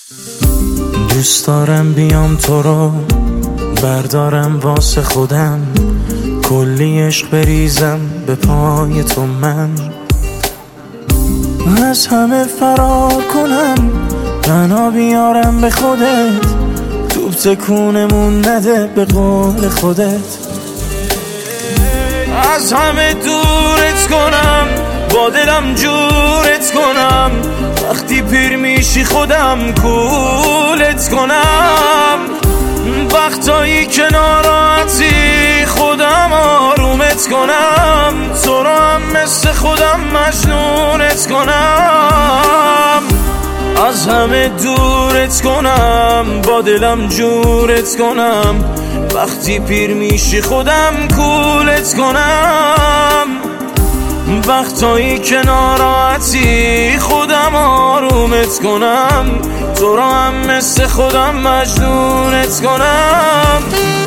دوست دارم بیام تو رو بردارم واسه خودم، کلی عشق بریزم به پای تو، من از همه فرار کنم، بنا بیارم به خودت، توپ تکونمون نده به قول خودت. از همه دورت کنم، با دلم جورت کنم، وقتی پیر میشی خودم کولت کنم، وقتایی که ناراحتی خودم آرومت کنم، تو رو هم مثل خودم مجنونت کنم. از همه دورت کنم، با دلم جورت کنم، وقتی پیر میشی خودم کولت کنم، وقتایی که ناراحتی خودم آرومت کنم، تو رو هم مثل خودم مجنونت کنم.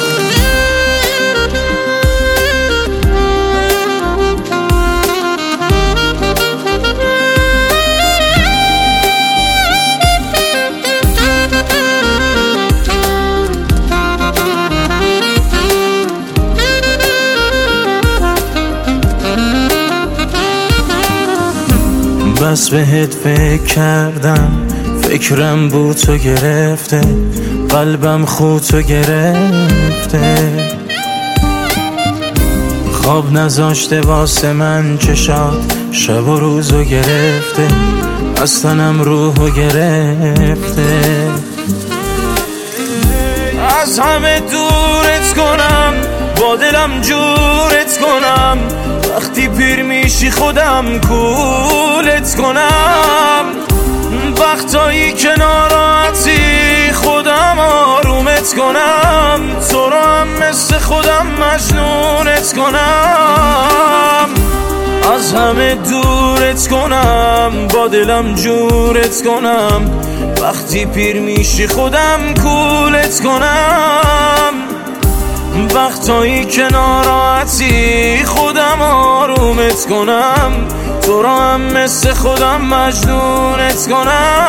بس بهت فکر کردم، فکرم بود تو گرفته، قلبم خودتو گرفته، خواب نذاشته واسه من چشات، شب و روزو گرفته، از تنم روحو گرفته. از همه دورت کنم، با دلم جورت کنم، وقتی پیر میشی خودم کولت کنم، وقتایی که ناراحتی خودم آرومت کنم، تو رو هم مثل خودم مجنونت کنم. از همه دورت کنم، با دلم جورت کنم، وقتی پیر میشی خودم کولت کنم، وقتایی که ناراحتی خودم آرومت کنم، تو رو هم مثل خودم مجنونت کنم.